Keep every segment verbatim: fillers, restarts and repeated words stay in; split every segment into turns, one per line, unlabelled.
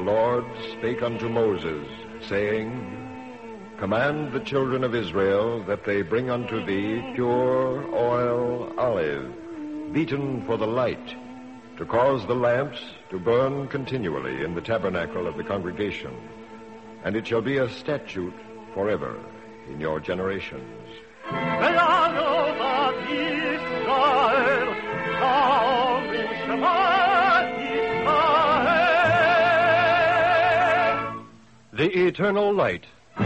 Lord spake unto Moses, saying, Command the children of Israel that they bring unto thee pure oil olive, beaten for the light, to cause the lamps to burn continually in the tabernacle of the congregation. And it shall be a statute forever in your generations.
The Eternal Light.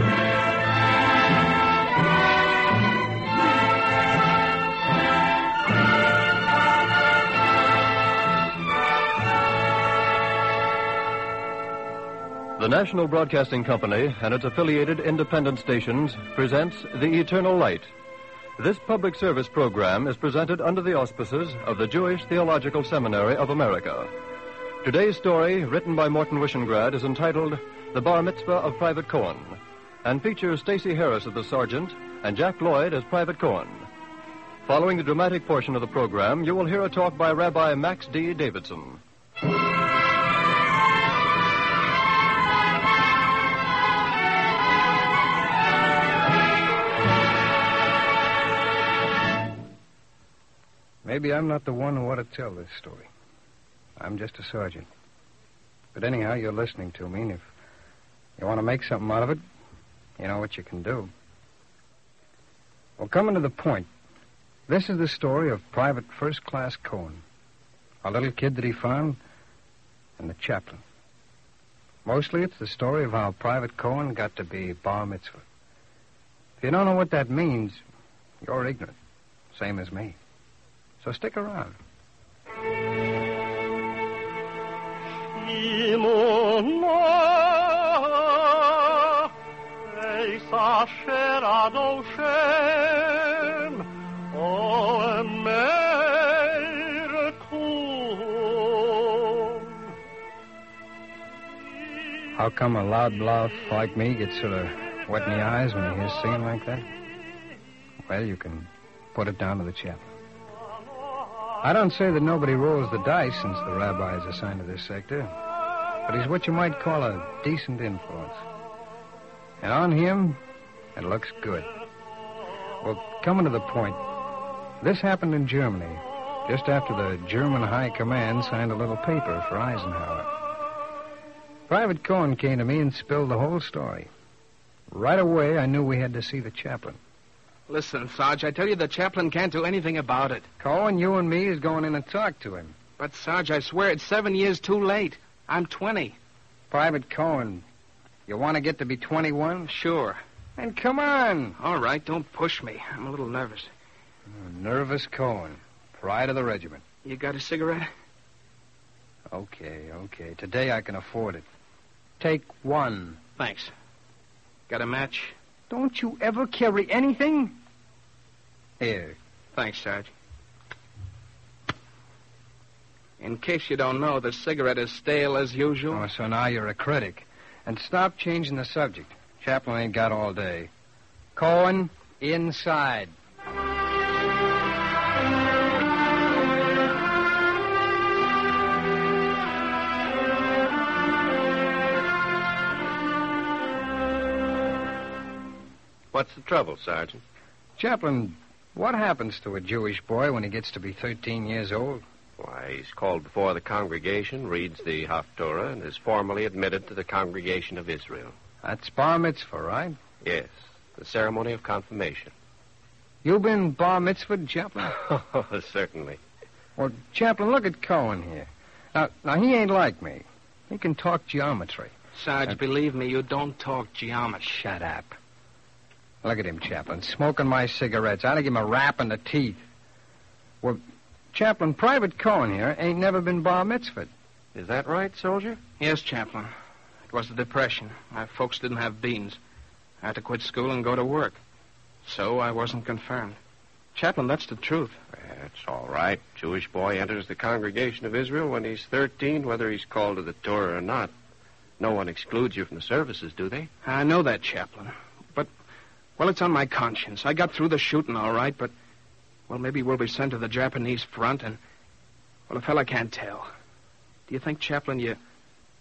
The National Broadcasting Company and its affiliated independent stations presents The Eternal Light. This public service program is presented under the auspices of the Jewish Theological Seminary of America. Today's story, written by Morton Wishengrad, is entitled The Bar Mitzvah of Private Cohen, and features Stacey Harris as the sergeant and Jack Lloyd as Private Cohen. Following the dramatic portion of the program, you will hear a talk by Rabbi Max D. Davidson.
Maybe I'm not the one who ought to tell this story. I'm just a sergeant. But anyhow, you're listening to me, and if you want to make something out of it, you know what you can do. Well, coming to the point, this is the story of Private First Class Cohen, a little kid that he found, and the chaplain. Mostly it's the story of how Private Cohen got to be bar mitzvah. If you don't know what that means, you're ignorant, same as me. So stick around. How come a loud bluff like me gets sort of wet in the eyes when he hears singing like that? Well, you can put it down to the chaplain. I don't say that nobody rolls the dice since the rabbi is assigned to this sector, but he's what you might call a decent influence. And on him, it looks good. Well, coming to the point, this happened in Germany, just after the German High Command signed a little paper for Eisenhower. Private Cohen came to me and spilled the whole story. Right away, I knew we had to see the chaplain.
Listen, Sarge, I tell you the chaplain can't do anything about it.
Cohen, you and me is going in and talk to him.
But, Sarge, I swear it's seven years too late. I'm twenty.
Private Cohen, you want to get to be twenty-one?
Sure.
Then come on.
All right, don't push me. I'm a little nervous.
Oh, nervous Cohen, pride of the regiment.
You got a cigarette?
Okay, okay. Today I can afford it. Take one.
Thanks. Got a match?
Don't you ever carry anything? Here.
Thanks, Sarge. In case you don't know, the cigarette is stale as usual.
Oh, so now you're a critic. And stop changing the subject. Chaplain ain't got all day. Cohen, inside.
What's the trouble, Sergeant?
Chaplain, what happens to a Jewish boy when he gets to be thirteen years old?
Why, he's called before the congregation, reads the Haftorah, and is formally admitted to the congregation of Israel.
That's bar mitzvah, right?
Yes, the ceremony of confirmation.
You been bar mitzvahed, Chaplain?
Oh, certainly.
Well, Chaplain, look at Cohen here. Now, now he ain't like me. He can talk geometry.
Sarge, uh, believe me, you don't talk geometry.
Shut up. Look at him, Chaplain, smoking my cigarettes. I'd give him a rap in the teeth. Well, Chaplain, Private Cohen here ain't never been bar mitzvahed.
Is that right, soldier?
Yes, Chaplain. It was the Depression. My folks didn't have beans. I had to quit school and go to work. So I wasn't confirmed. Chaplain, that's the truth.
That's all right. Jewish boy enters the congregation of Israel when he's thirteen, whether he's called to the Torah or not. No one excludes you from the services, do they?
I know that, Chaplain. But, well, it's on my conscience. I got through the shooting all right, but, well, maybe we'll be sent to the Japanese front, and, well, a fella can't tell. Do you think, Chaplain, you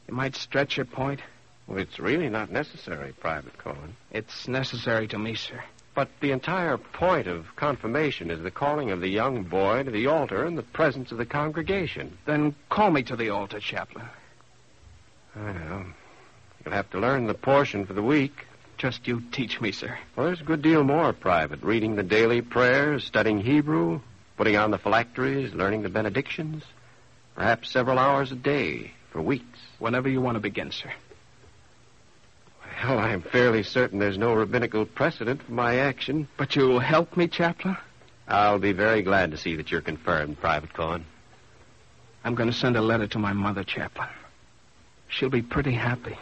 You might stretch your point.
Well, it's really not necessary, Private Cohen.
It's necessary to me, sir.
But the entire point of confirmation is the calling of the young boy to the altar in the presence of the congregation.
Then call me to the altar, Chaplain.
Well, you'll have to learn the portion for the week.
Just you teach me, sir.
Well, there's a good deal more, Private. Reading the daily prayers, studying Hebrew, putting on the phylacteries, learning the benedictions. Perhaps several hours a day for weeks.
Whenever you want to begin, sir.
Well, I'm fairly certain there's no rabbinical precedent for my action.
But you'll help me, Chaplain?
I'll be very glad to see that you're confirmed, Private Cohen.
I'm going to send a letter to my mother, Chaplain. She'll be pretty happy.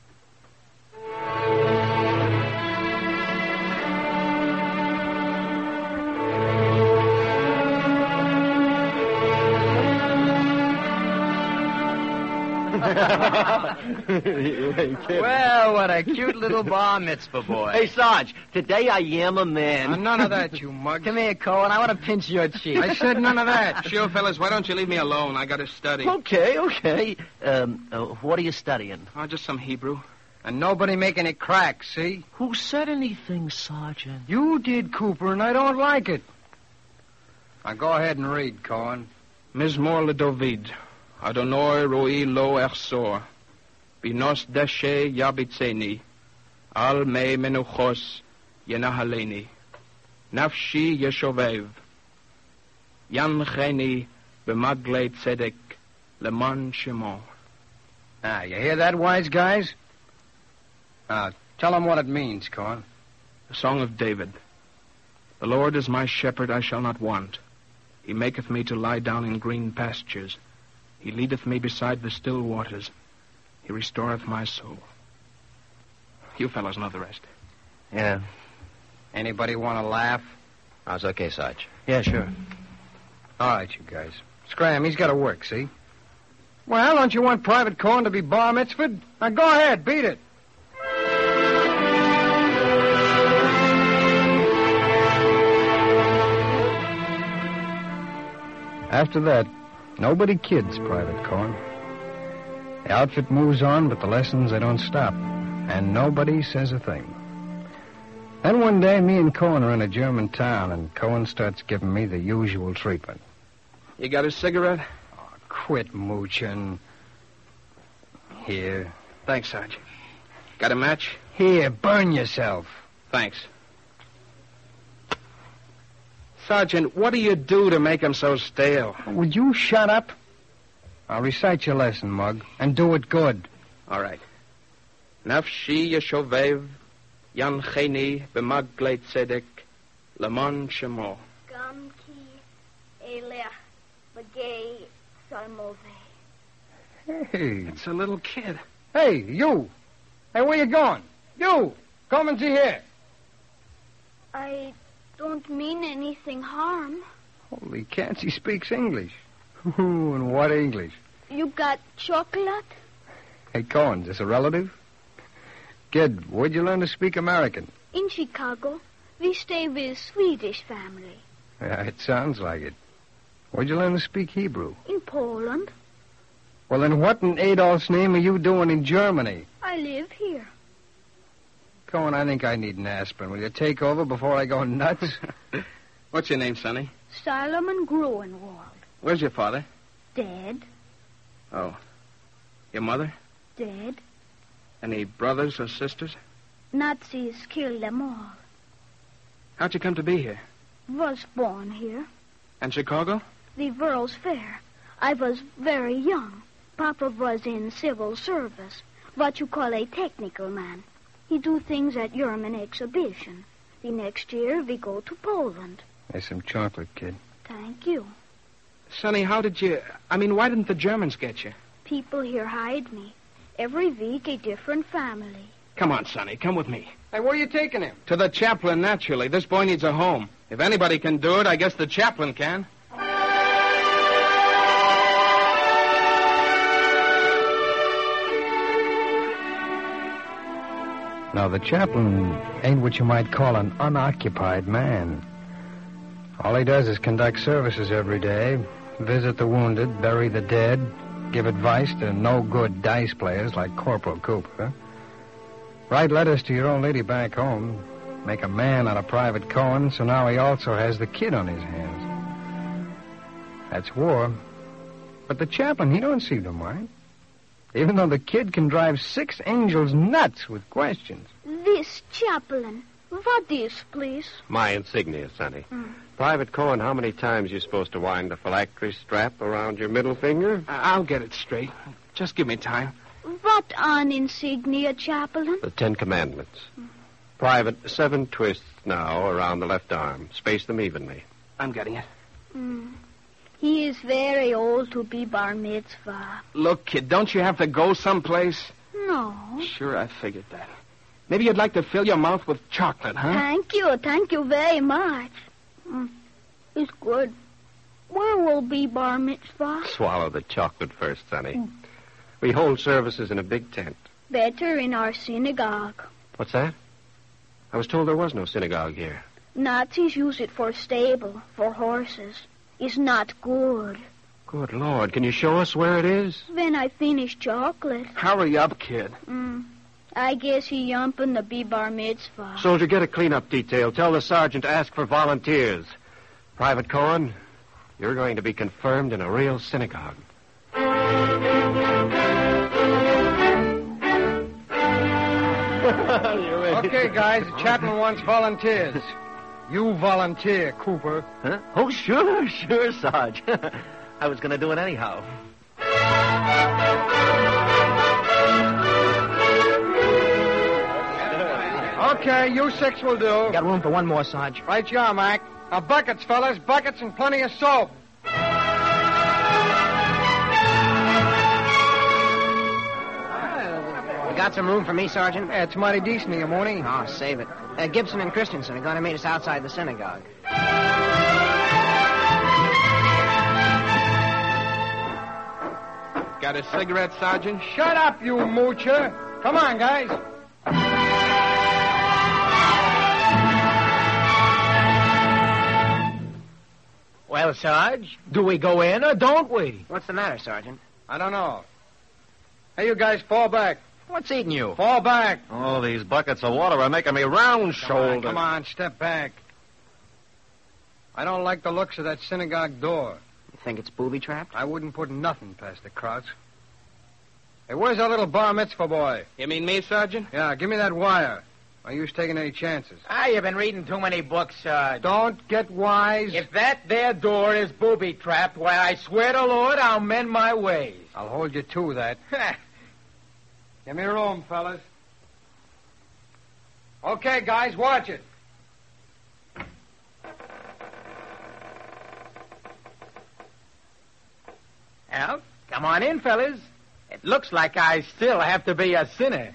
Well, what a cute little bar mitzvah boy.
Hey, Sarge, today I am a man.
Uh, none of that, you mug.
Come here, Cohen. I want to pinch your cheek.
I said none of that.
Sure, fellas, why don't you leave me alone? I got to study.
Okay, okay. Um, uh, what are you studying?
Oh, just some Hebrew.
And nobody making it crack, see?
Who said anything, Sergeant?
You did, Cooper, and I don't like it. Now, go ahead and read, Cohen.
Mizmor LeDavid. Adonai roi lo echsor. Binos deshe yabitzeni. Al me menuchos yenahaleni. Nafshi yeshovev. Yancheni b'magle tzedek leman shemo.
Ah, you hear that, wise guys? Now, tell them what it means, Cohen.
The Song of David. The Lord is my shepherd, I shall not want. He maketh me to lie down in green pastures. He leadeth me beside the still waters. He restoreth my soul. You fellows know the rest.
Yeah.
Anybody want to laugh?
That's okay, Sarge.
Yeah, sure.
All right, you guys. Scram, he's got to work, see? Well, don't you want Private Cohen to be bar mitzvahed? Now, go ahead, beat it. After that, nobody kids Private Cohen. The outfit moves on, but the lessons, they don't stop. And nobody says a thing. Then one day, me and Cohen are in a German town, and Cohen starts giving me the usual treatment.
You got a cigarette?
Oh, quit mooching. Here.
Thanks, Sarge. Got a match?
Here, burn yourself.
Thanks. Sergeant, what do you do to make them so stale?
Would you shut up? I'll recite your lesson, Mug, and do it good.
All right. Nafshi yeshovev, yancheni b'magle tzedek, lemon shemo.
Gam ki elech b'gei salmove.
Hey.
It's a little kid.
Hey, you. Hey, where you going? You. Come and see here.
I don't mean anything harm.
Holy cats, he speaks English. Ooh, and what English?
You got chocolate?
Hey, Cohen, is this a relative? Kid, where'd you learn to speak American?
In Chicago. We stay with Swedish family.
Yeah, it sounds like it. Where'd you learn to speak Hebrew?
In Poland.
Well, then what in Adolf's name are you doing in Germany?
I live here.
Cohen, I think I need an aspirin. Will you take over before I go nuts?
What's your name, Sonny?
Solomon Gruenwald.
Where's your father?
Dead.
Oh. Your mother?
Dead.
Any brothers or sisters?
Nazis killed them all.
How'd you come to be here?
Was born here.
And Chicago?
The World's Fair. I was very young. Papa was in civil service. What you call a technical man. He do things at German exhibition. The next year we go to Poland.
There's some chocolate, kid.
Thank you.
Sonny, how did you... I mean, why didn't the Germans get you?
People here hide me. Every week a different family.
Come on, Sonny, come with me.
Hey, where are you taking him?
To the chaplain, naturally. This boy needs a home. If anybody can do it, I guess the chaplain can.
Now, the chaplain ain't what you might call an unoccupied man. All he does is conduct services every day, visit the wounded, bury the dead, Give advice to no-good dice players like Corporal Cooper. Write letters to your old lady back home. Make a man out of Private Cohen, so now he also has the kid on his hands. That's war. But the chaplain, he don't seem to mind. Even though the kid can drive six angels nuts with questions.
This chaplain, what is, please?
My insignia, Sonny.
Mm.
Private Cohen, how many times you supposed to wind the phylactery strap around your middle finger?
I- I'll get it straight. Just give me time.
What on insignia, chaplain?
The Ten Commandments. Private, seven twists now around the left arm. Space them evenly.
I'm getting it.
Mm. He is very old to be bar mitzvah.
Look, kid, don't you have to go someplace?
No.
Sure, I figured that. Maybe you'd like to fill your mouth with chocolate, huh?
Thank you, thank you very much. Mm. It's good. Where will be bar mitzvah?
Swallow the chocolate first, Sonny. Mm. We hold services in a big tent.
Better in our synagogue.
What's that? I was told there was no synagogue here.
Nazis use it for stable, for horses. It's not good.
Good Lord, can you show us where it is?
When I finish chocolate.
Hurry up, kid.
Mm. I guess he yumping the be bar mitzvah.
Soldier, get a cleanup detail. Tell the sergeant to ask for volunteers. Private Cohen, you're going to be confirmed in a real synagogue.
Okay, guys, the chaplain wants volunteers. You volunteer, Cooper.
Huh? Oh, sure, sure, Sarge. I was going to do it anyhow.
Okay, you six will do.
Got room for one more, Sarge.
Right you are, Mac. Now, buckets, fellas. Buckets and plenty of soap.
You got some room for me, Sergeant?
Yeah, it's mighty decent of you, Mooney.
Oh, save it. Uh, Gibson and Christensen are going to meet us outside the synagogue.
Got a cigarette, Sergeant?
Shut up, you moocher. Come on, guys.
Well, Sarge, do we go in or don't we?
What's the matter, Sergeant?
I don't know. Hey, you guys, fall back.
What's eating you?
Fall back.
Oh, these buckets of water are making me round-shouldered.
Come on, come on, step back. I don't like the looks of that synagogue door.
You think it's booby-trapped?
I wouldn't put nothing past the Krauts. Hey, where's our little bar mitzvah boy?
You mean me, Sergeant?
Yeah, give me that wire. No use taking any chances.
Ah, you've been reading too many books, Sarge.
Don't get wise.
If that there door is booby-trapped, why, I swear to Lord, I'll mend my ways.
I'll hold you to that. Give me room, fellas. Okay, guys, watch it.
Well, come on in, fellas. It looks like I still have to be a sinner.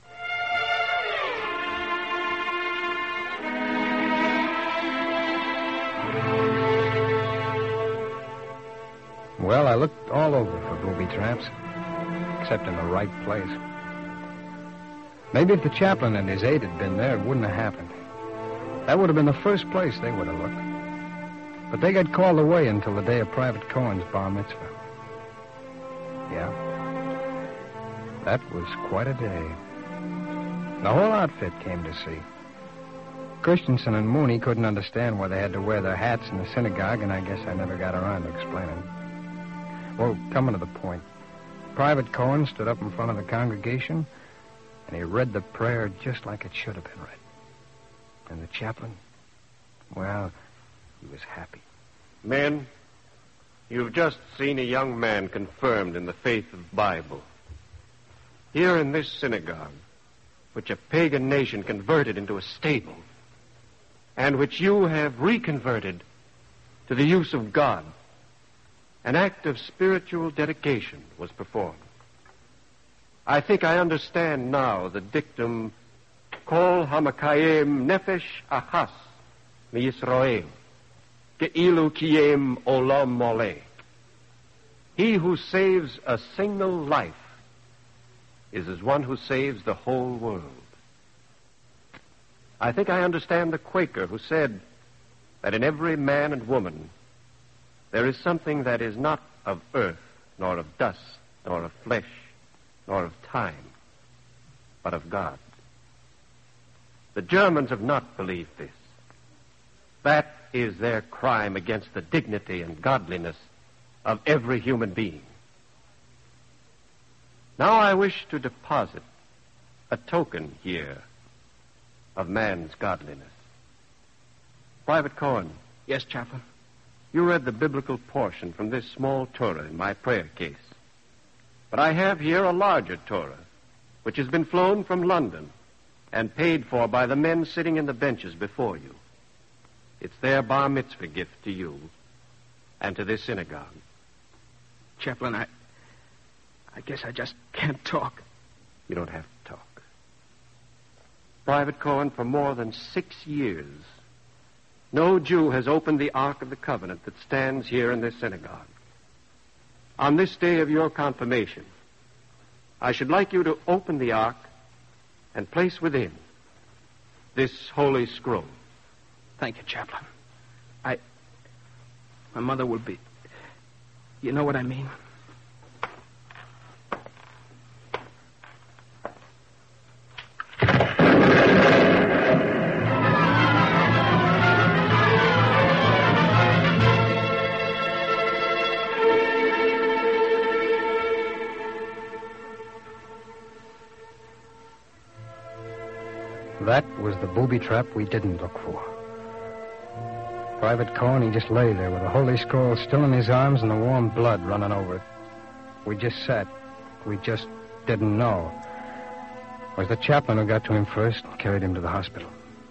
Well, I looked all over for booby traps, except in the right place. Maybe if the chaplain and his aide had been there, it wouldn't have happened. That would have been the first place they would have looked. But they got called away until the day of Private Cohen's bar mitzvah. Yeah. That was quite a day. The whole outfit came to see. Christensen and Mooney couldn't understand why they had to wear their hats in the synagogue, and I guess I never got around to explaining. Well, coming to the point, Private Cohen stood up in front of the congregation, and he read the prayer just like it should have been read. And the chaplain, well, he was happy.
Men, you've just seen a young man confirmed in the faith of the Bible. Here in this synagogue, which a pagan nation converted into a stable, and which you have reconverted to the use of God, an act of spiritual dedication was performed. I think I understand now the dictum, Kol hamakayem nefesh ahas miYisrael, Ge'ilu kiyem olam moleh. He who saves a single life is as one who saves the whole world. I think I understand the Quaker who said that in every man and woman there is something that is not of earth nor of dust, nor of flesh, nor of time, but of God. The Germans have not believed this. That is their crime against the dignity and godliness of every human being. Now I wish to deposit a token here of man's godliness. Private Cohen.
Yes, Chaplain.
You read the biblical portion from this small Torah in my prayer case. But I have here a larger Torah, which has been flown from London and paid for by the men sitting in the benches before you. It's their bar mitzvah gift to you and to this synagogue.
Chaplain, I... I guess I just can't talk.
You don't have to talk. Private Cohen, for more than six years, no Jew has opened the Ark of the Covenant that stands here in this synagogue. On this day of your confirmation, I should like you to open the Ark and place within this holy scroll.
Thank you, Chaplain. I... My mother will be... You know what I mean?
That was the booby trap we didn't look for. Private Cohen, he just lay there with the Holy Scroll still in his arms and the warm blood running over it. We just sat. We just didn't know. It was the chaplain who got to him first and carried him to the hospital.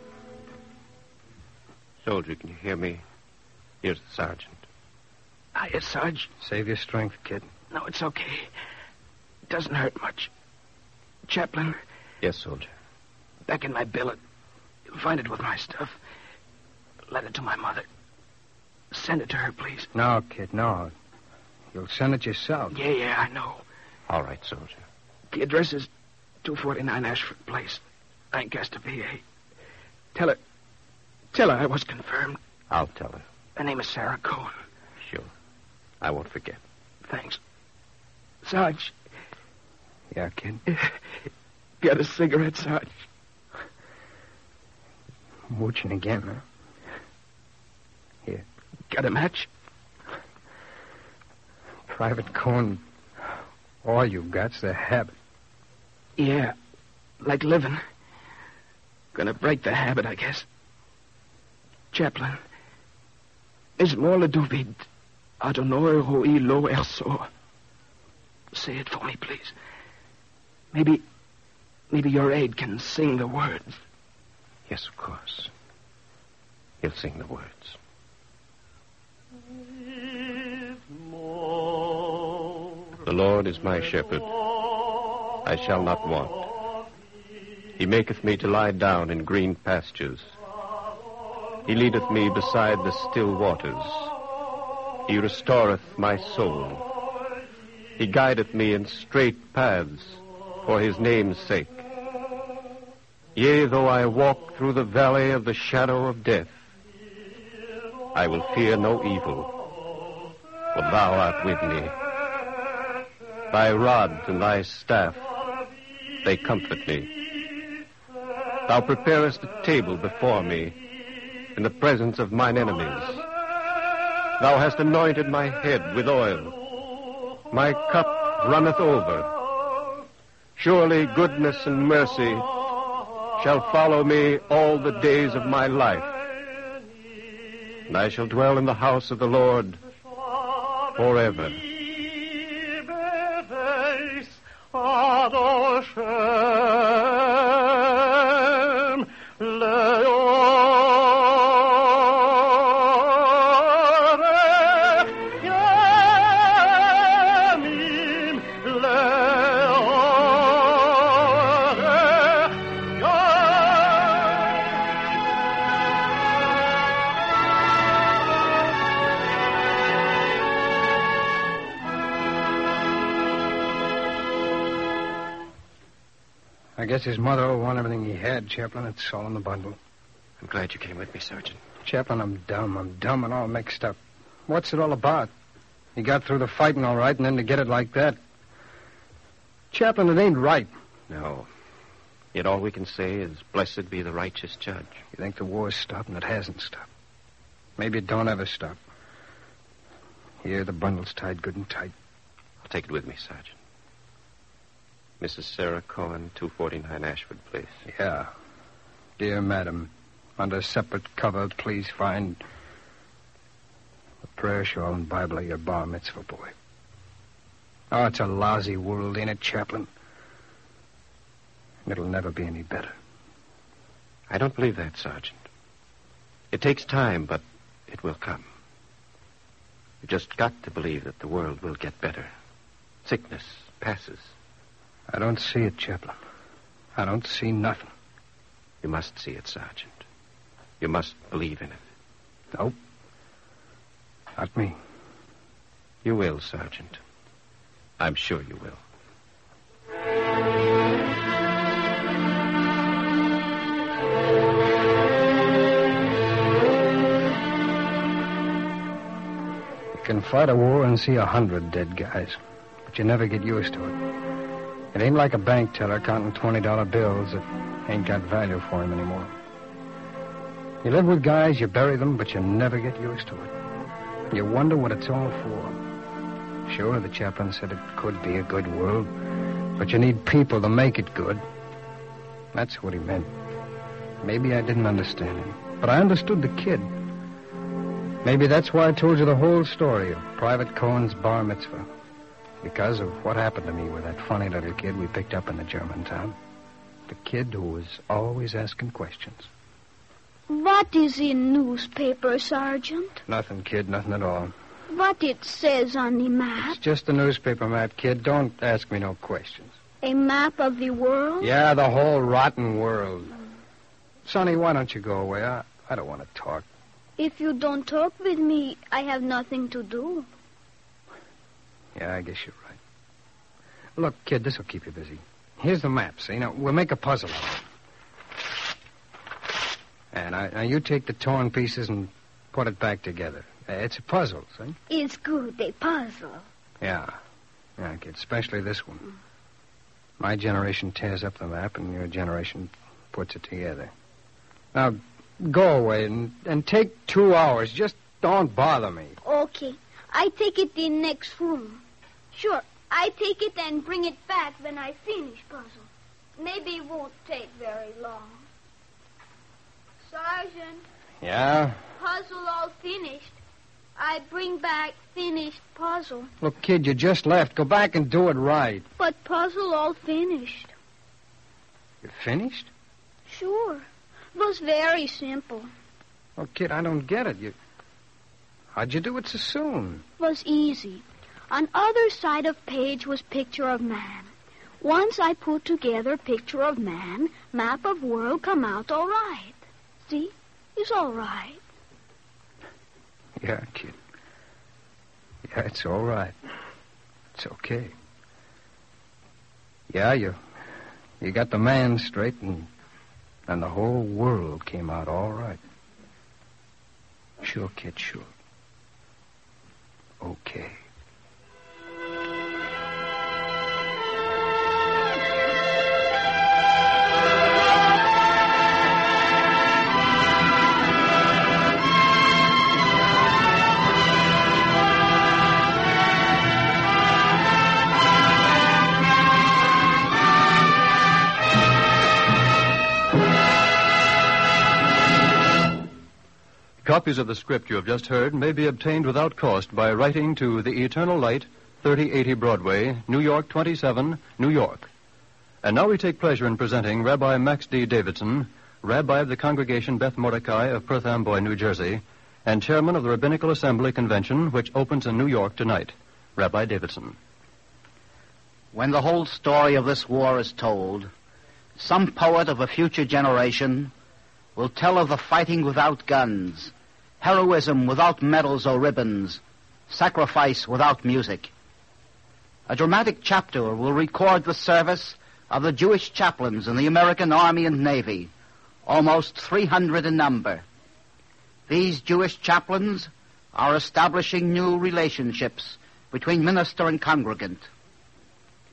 Soldier, can you hear me? Here's the sergeant.
Hiya, Sarge.
Save your strength, kid.
No, it's okay. It doesn't hurt much. Chaplain.
Yes, soldier.
Back in my billet. You'll find it with my stuff. Let it to my mother. Send it to her, please.
No, kid, no. You'll send it yourself.
Yeah, yeah, I know.
All right, soldier.
The address is two forty-nine Ashford Place, Lancaster, P A. Tell her... Tell her I was confirmed.
I'll tell her.
Her name is Sarah Cohen.
Sure. I won't forget.
Thanks. Sarge.
Yeah, kid?
Got a cigarette, Sarge?
Mooching again, huh? Here.
Got a match?
Private Cohen, all you got's the habit.
Yeah, like living. Gonna break the habit, I guess. Chaplain, is mola David Adonai hoi lo erso. Say it for me, please. Maybe, maybe your aide can sing the words.
Yes, of course. He'll sing the words. The Lord is my shepherd. I shall not want. He maketh me to lie down in green pastures. He leadeth me beside the still waters. He restoreth my soul. He guideth me in straight paths for his name's sake. Yea, though I walk through the valley of the shadow of death, I will fear no evil, for thou art with me. Thy rod and thy staff, they comfort me. Thou preparest a table before me in the presence of mine enemies. Thou hast anointed my head with oil. My cup runneth over. Surely goodness and mercy shall follow me all the days of my life. And I shall dwell in the house of the Lord forever.
I guess his mother will want everything he had, Chaplain. It's all in the bundle.
I'm glad you came with me, Sergeant.
Chaplain, I'm dumb. I'm dumb and all mixed up. What's it all about? He got through the fighting all right, and then to get it like that. Chaplain, it ain't right.
No. Yet all we can say is, blessed be the righteous judge.
You think the war's stopped, and it hasn't stopped. Maybe it don't ever stop. Here, the bundle's tied good and tight.
I'll take it with me, Sergeant. Missus Sarah Cohen, two forty-nine Ashford Place.
Yeah. Dear Madam, under separate cover, please find the prayer shawl and Bible of your bar mitzvah boy. Oh, it's a lousy world, ain't it, Chaplain? It'll never be any better.
I don't believe that, Sergeant. It takes time, but it will come. You've just got to believe that the world will get better. Sickness passes.
I don't see it, Chaplain. I don't see nothing.
You must see it, Sergeant. You must believe in it.
Nope. Not me.
You will, Sergeant. I'm sure you will.
You can fight a war and see a hundred dead guys, but you never get used to it. It ain't like a bank teller counting twenty-dollar bills that ain't got value for him anymore. You live with guys, you bury them, but you never get used to it. You wonder what it's all for. Sure, the chaplain said it could be a good world, but you need people to make it good. That's what he meant. Maybe I didn't understand him, but I understood the kid. Maybe that's why I told you the whole story of Private Cohen's bar mitzvah. Because of what happened to me with that funny little kid we picked up in the German town. The kid who was always asking questions.
What is in newspaper, Sergeant?
Nothing, kid, nothing at all.
What it says on the map?
It's just a newspaper map, kid. Don't ask me no questions.
A map of the world?
Yeah, the whole rotten world. Sonny, why don't you go away? I, I don't want to talk.
If you don't talk with me, I have nothing to do.
Yeah, I guess you're right. Look, kid, this will keep you busy. Here's the map, see? Now, we'll make a puzzle of it. And I, now you take the torn pieces and put it back together. Uh, it's a puzzle, see?
It's good, a puzzle.
Yeah. Yeah, kid, especially this one. My generation tears up the map, and your generation puts it together. Now, go away and, and take two hours. Just don't bother me.
Okay. I take it in next room. Sure. I take it and bring it back when I finish puzzle. Maybe it won't take very long. Sergeant.
Yeah?
Puzzle all finished. I bring back finished puzzle.
Look, kid, you just left. Go back and do it right.
But puzzle all finished.
You finished?
Sure. It was very simple.
Oh, kid, I don't get it. You... How'd you do it so soon?
It was easy. On other side of page was picture of man. Once I put together picture of man, map of world come out all right. See? It's all right.
Yeah, kid. Yeah, it's all right. It's okay. Yeah, you you got the man straight, and, and the whole world came out all right. Sure, kid, sure. Okay.
Copies of the script you have just heard may be obtained without cost by writing to The Eternal Light, thirty eighty Broadway, New York twenty-seven, New York. And now we take pleasure in presenting Rabbi Max D. Davidson, Rabbi of the Congregation Beth Mordecai of Perth Amboy, New Jersey, and Chairman of the Rabbinical Assembly Convention, which opens in New York tonight. Rabbi Davidson.
When the whole story of this war is told, some poet of a future generation will tell of the fighting without guns, heroism without medals or ribbons, sacrifice without music. A dramatic chapter will record the service of the Jewish chaplains in the American Army and Navy, almost three hundred in number. These Jewish chaplains are establishing new relationships between minister and congregant.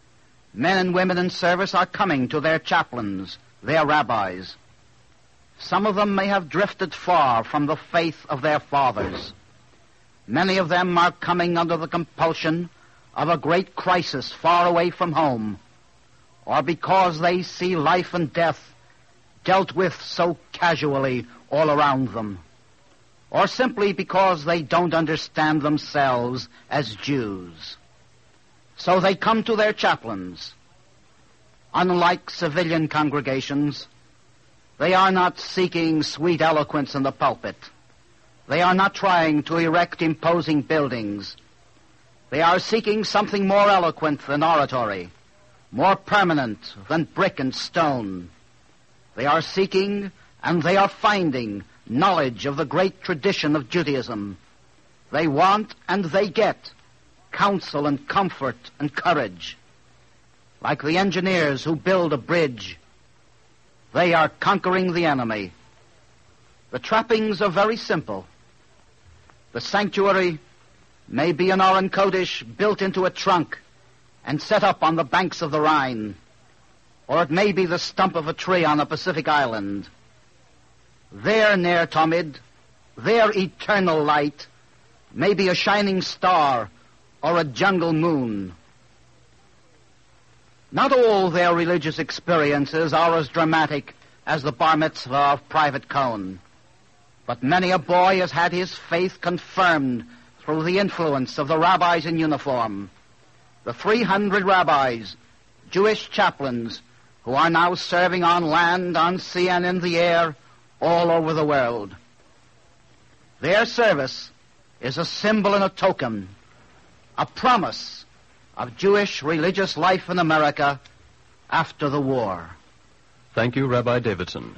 Men and women in service are coming to their chaplains, their rabbis. Some of them may have drifted far from the faith of their fathers. Many of them are coming under the compulsion of a great crisis far away from home, or because they see life and death dealt with so casually all around them, or simply because they don't understand themselves as Jews. So they come to their chaplains. Unlike civilian congregations, they are not seeking sweet eloquence in the pulpit. They are not trying to erect imposing buildings. They are seeking something more eloquent than oratory, more permanent than brick and stone. They are seeking and they are finding knowledge of the great tradition of Judaism. They want and they get counsel and comfort and courage. Like the engineers who build a bridge, they are conquering the enemy. The trappings are very simple. The sanctuary may be an Aron Kodesh built into a trunk and set up on the banks of the Rhine, or it may be the stump of a tree on a Pacific island. Their Ner Tamid, their eternal light, may be a shining star or a jungle moon. Not all their religious experiences are as dramatic as the bar mitzvah of Private Cohn, but many a boy has had his faith confirmed through the influence of the rabbis in uniform, the three hundred rabbis, Jewish chaplains, who are now serving on land, on sea, and in the air all over the world. Their service is a symbol and a token, a promise of Jewish religious life in America after the war.
Thank you, Rabbi Davidson.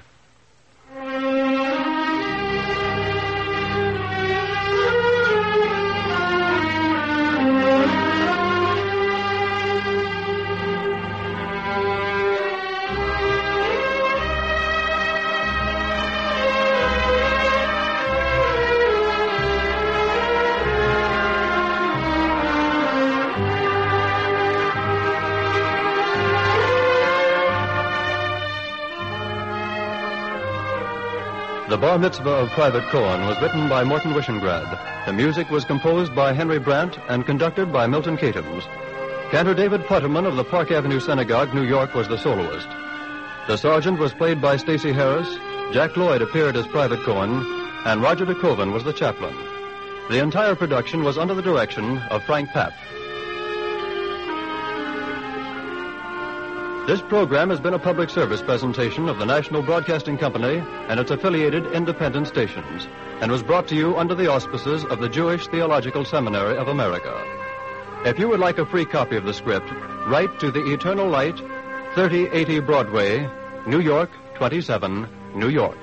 The Bar Mitzvah of Private Cohen was written by Morton Wishengrad. The music was composed by Henry Brandt and conducted by Milton Katims. Cantor David Putterman of the Park Avenue Synagogue, New York, was the soloist. The sergeant was played by Stacey Harris, Jack Lloyd appeared as Private Cohen, and Roger DeKoven was the chaplain. The entire production was under the direction of Frank Papp. This program has been a public service presentation of the National Broadcasting Company and its affiliated independent stations, and was brought to you under the auspices of the Jewish Theological Seminary of America. If you would like a free copy of the script, write to the Eternal Light, thirty eighty Broadway, New York, twenty-seven, New York.